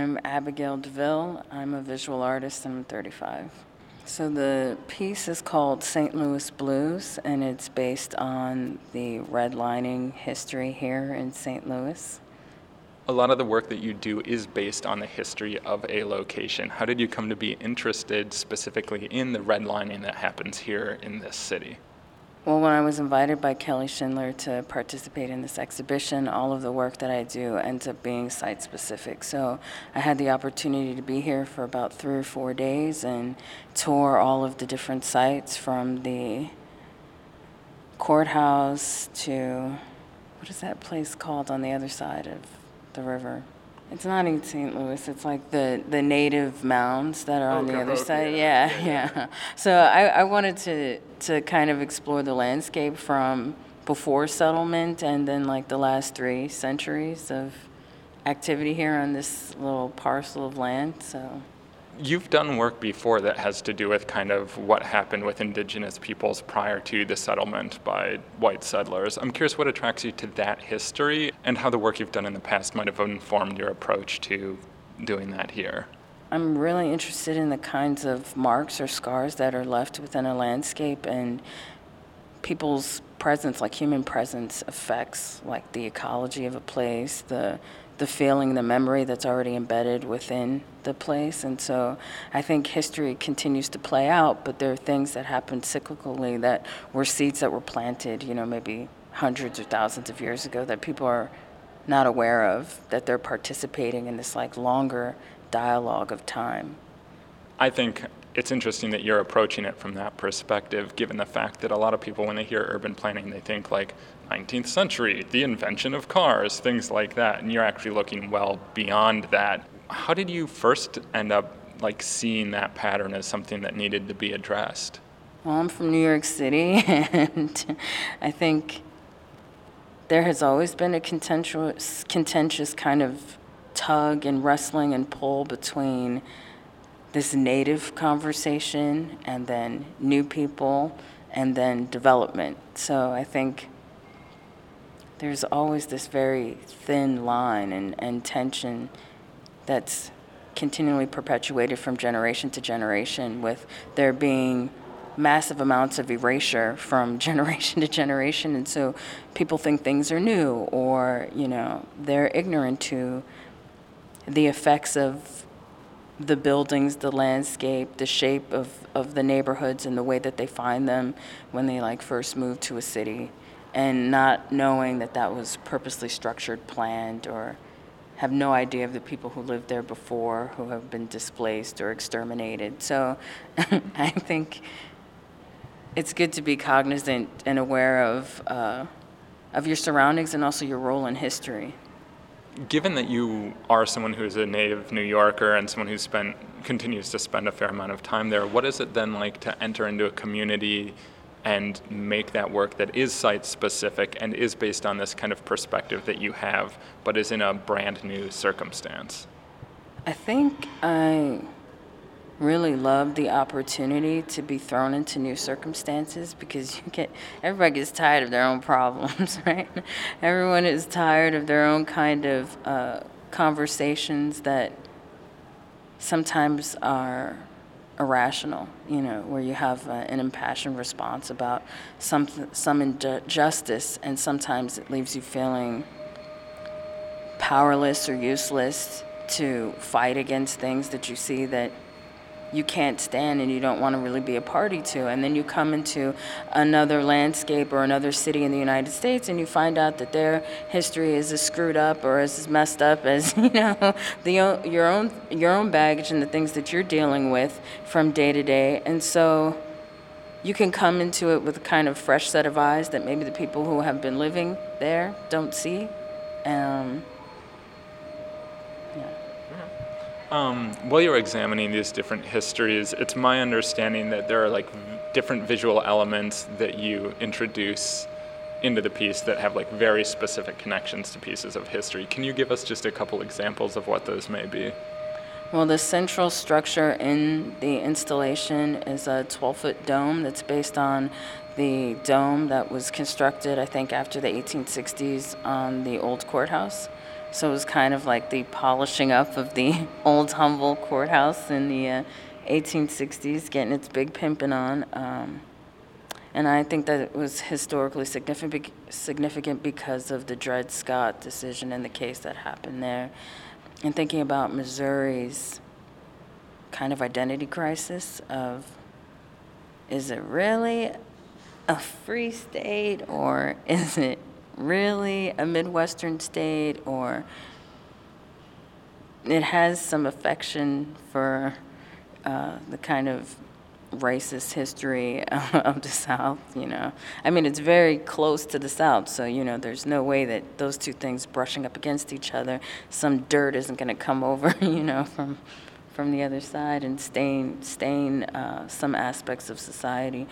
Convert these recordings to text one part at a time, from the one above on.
I'm Abigail DeVille. I'm a visual artist and I'm 35. So the piece is called St. Louis Blues, and it's based on the redlining history here in St. Louis. A lot of the work that you do is based on the history of a location. How did you come to be interested specifically in the redlining that happens here in this city? Well, when I was invited by Kelly Schindler to participate in this exhibition, all of the work that I do ends up being site-specific. So I had the opportunity to be here for about 3 or 4 days and tour all of the different sites from the courthouse to, what is that place called on the other side of the river? It's not in St. Louis. It's like the native mounds that are on the other side. Yeah. So I wanted to kind of explore the landscape from before settlement and then like the last 3 centuries of activity here on this little parcel of land. So You've done work before that has to do with kind of what happened with indigenous peoples prior to the settlement by white settlers. I'm curious what attracts you to that history and how the work you've done in the past might have informed your approach to doing that here. I'm really interested in the kinds of marks or scars that are left within a landscape, and people's presence, like human presence, affects like the ecology of a place, the feeling, the memory that's already embedded within the place. And so I think history continues to play out, but there are things that happen cyclically that were seeds that were planted, maybe hundreds or thousands of years ago that people are not aware of, that they're participating in this like longer dialogue of time. I think it's interesting that you're approaching it from that perspective, given the fact that a lot of people, when they hear urban planning, they think like 19th century, the invention of cars, things like that, and you're actually looking well beyond that. How did you first end up like seeing that pattern as something that needed to be addressed? Well, I'm from New York City, and I think there has always been a contentious kind of tug and wrestling and pull between this native conversation and then new people and then development. So I think there's always this very thin line and tension that's continually perpetuated from generation to generation, with there being massive amounts of erasure from generation to generation. And so people think things are new, or, they're ignorant to the effects of the buildings, the landscape, the shape of the neighborhoods and the way that they find them when they first move to a city, and not knowing that was purposely structured, planned, or have no idea of the people who lived there before, who have been displaced or exterminated. So I think it's good to be cognizant and aware of your surroundings and also your role in history. Given that you are someone who is a native New Yorker and someone who continues to spend a fair amount of time there, what is it then like to enter into a community and make that work that is site-specific and is based on this kind of perspective that you have, but is in a brand new circumstance? I think I really love the opportunity to be thrown into new circumstances, because everybody gets tired of their own problems, right? Everyone is tired of their own kind of conversations that sometimes are irrational, where you have an impassioned response about some injustice, and sometimes it leaves you feeling powerless or useless to fight against things that you see that you can't stand and you don't want to really be a party to. And then you come into another landscape or another city in the United States and you find out that their history is as screwed up or as messed up as, your own baggage and the things that you're dealing with from day to day. And so you can come into it with a kind of fresh set of eyes that maybe the people who have been living there don't see. While you're examining these different histories, it's my understanding that there are different visual elements that you introduce into the piece that have very specific connections to pieces of history. Can you give us just a couple examples of what those may be? Well, the central structure in the installation is a 12-foot dome that's based on the dome that was constructed, I think, after the 1860s on the old courthouse, So it was kind of like the polishing up of the old humble courthouse in the 1860s, getting its big pimping on. And I think that it was historically significant because of the Dred Scott decision and the case that happened there. And thinking about Missouri's kind of identity crisis of, is it really a free state, or is it really a Midwestern state, or it has some affection for the kind of racist history of the South, I mean, it's very close to the South, so, there's no way that those two things brushing up against each other, some dirt isn't going to come over, from the other side and stain some aspects of society.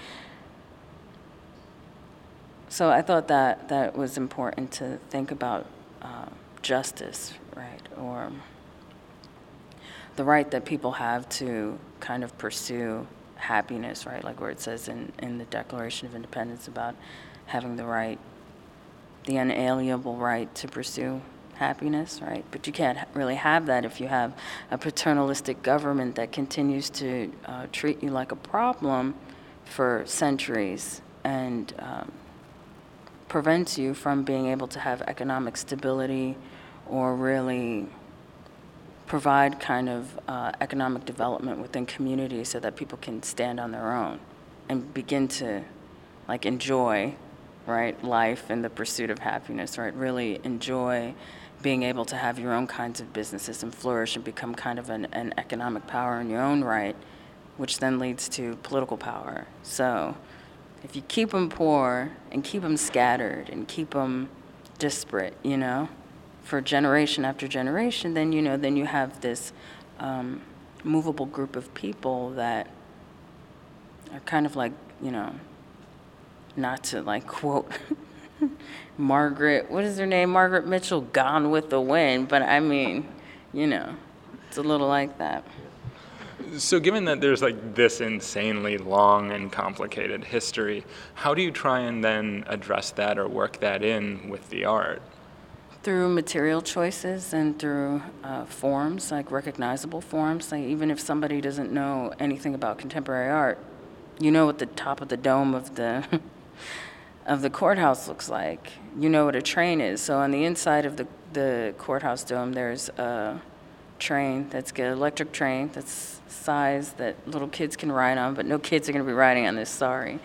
So I thought that was important to think about justice, right, or the right that people have to kind of pursue happiness, right, like where it says in the Declaration of Independence about having the unalienable right to pursue happiness, right? But you can't really have that if you have a paternalistic government that continues to treat you like a problem for centuries and prevents you from being able to have economic stability or really provide kind of economic development within communities so that people can stand on their own and begin to enjoy, right, life in the pursuit of happiness, right? Really enjoy being able to have your own kinds of businesses and flourish and become kind of an economic power in your own right, which then leads to political power. So if you keep them poor and keep them scattered and keep them disparate, for generation after generation, then then you have this movable group of people that are kind of not to quote Margaret, what is her name? Margaret Mitchell, Gone with the Wind, but I mean, it's a little like that. So given that there's this insanely long and complicated history, how do you try and then address that or work that in with the art? Through material choices and through forms, recognizable forms. Even if somebody doesn't know anything about contemporary art, what the top of the dome of the of the courthouse looks like. What a train is. So on the inside of the courthouse dome, there's a train that's an electric train that's size that little kids can ride on, but no kids are going to be riding on this, sorry.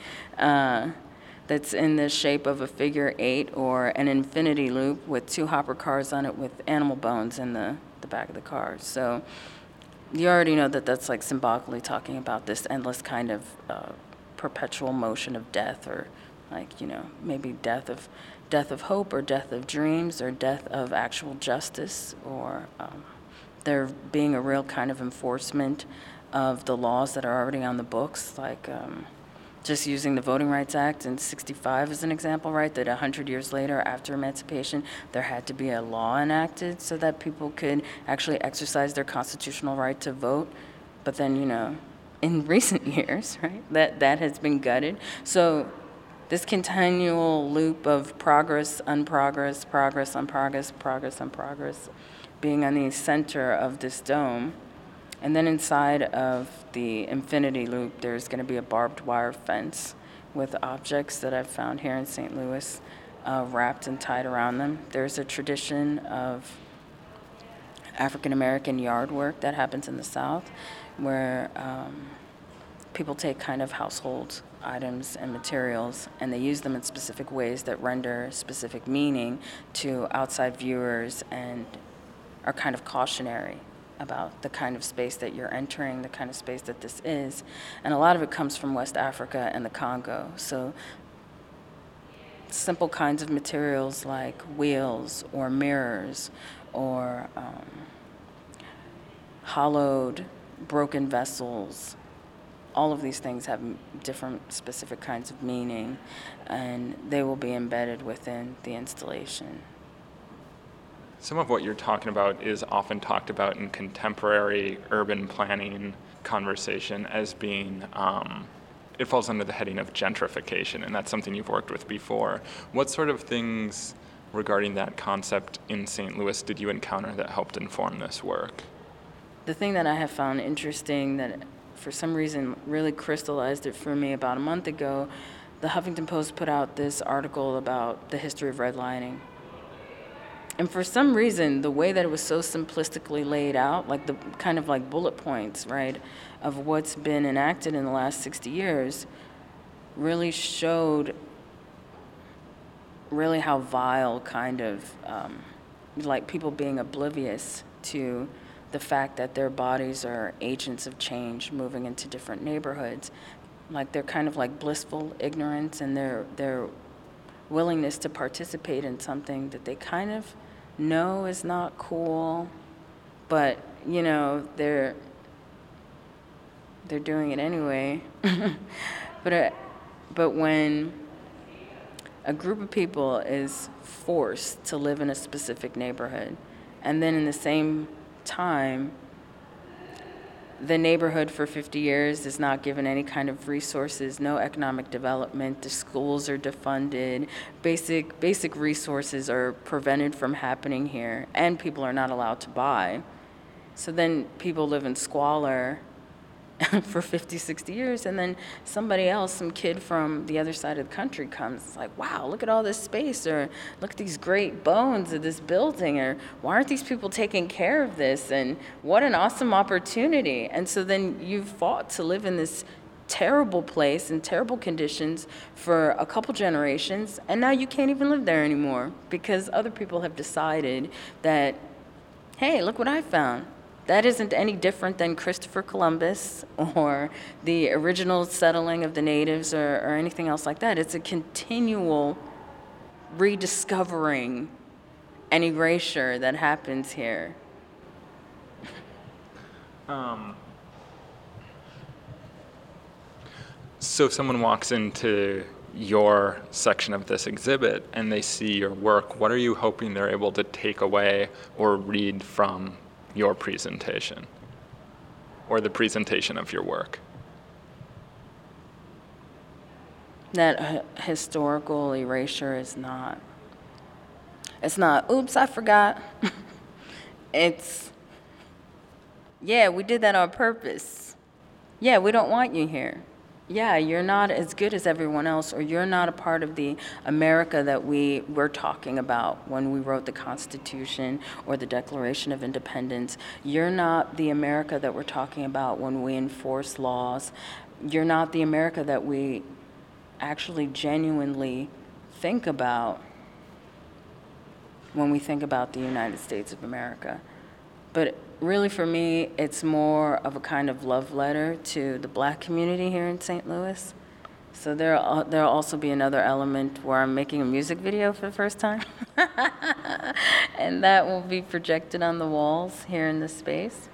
That's in the shape of a figure 8 or an infinity loop with 2 hopper cars on it with animal bones in the back of the cars. So you already know that that's symbolically talking about this endless kind of perpetual motion of death, or maybe death of hope, or death of dreams, or death of actual justice, or there being a real kind of enforcement of the laws that are already on the books, just using the Voting Rights Act in '65 as an example, right, that 100 years later after emancipation, there had to be a law enacted so that people could actually exercise their constitutional right to vote. But then, in recent years, right, that has been gutted. So this continual loop of progress, unprogress, progress, unprogress, progress, unprogress, being on the center of this dome. And then inside of the infinity loop, there's going to be a barbed wire fence with objects that I've found here in St. Louis wrapped and tied around them. There's a tradition of African-American yard work that happens in the South where people take kind of household items and materials and they use them in specific ways that render specific meaning to outside viewers and are kind of cautionary about the kind of space that you're entering, the kind of space that this is. And a lot of it comes from West Africa and the Congo. So simple kinds of materials like wheels or mirrors or hollowed, broken vessels, all of these things have different specific kinds of meaning, and they will be embedded within the installation. Some of what you're talking about is often talked about in contemporary urban planning conversation as being, it falls under the heading of gentrification, and that's something you've worked with before. What sort of things regarding that concept in St. Louis did you encounter that helped inform this work? The thing that I have found interesting that for some reason really crystallized it for me about a month ago, the Huffington Post put out this article about the history of redlining. And for some reason, the way that it was so simplistically laid out, like the kind of like bullet points, right, of what's been enacted in the last 60 years, really showed really how vile kind of, like people being oblivious to the fact that their bodies are agents of change moving into different neighborhoods. Like they're kind of like blissful ignorance and their willingness to participate in something that they kind of know is not cool, but you know they're doing it anyway. But when a group of people is forced to live in a specific neighborhood, and then in the same time, the neighborhood for 50 years is not given any kind of resources, no economic development, the schools are defunded, basic resources are prevented from happening here, and people are not allowed to buy. So then people live in squalor for 50, 60 years, and then somebody else, some kid from the other side of the country comes, it's like, wow, look at all this space, or look at these great bones of this building, or why aren't these people taking care of this, and what an awesome opportunity. And so then you've fought to live in this terrible place in terrible conditions for a couple generations, and now you can't even live there anymore because other people have decided that, hey, look what I found. That isn't any different than Christopher Columbus or the original settling of the natives or anything else like that. It's a continual rediscovering and erasure that happens here. So if someone walks into your section of this exhibit and they see your work, what are you hoping they're able to take away or read from your presentation or the presentation of your work? That historical erasure is not, it's not, oops, I forgot. It's, yeah, we did that on purpose. Yeah, we don't want you here. Yeah, you're not as good as everyone else, or you're not a part of the America that we were talking about when we wrote the Constitution or the Declaration of Independence. You're not the America that we're talking about when we enforce laws. You're not the America that we actually genuinely think about when we think about the United States of America. But really, for me, it's more of a kind of love letter to the Black community here in St. Louis. So there'll also be another element where I'm making a music video for the first time. And that will be projected on the walls here in this space.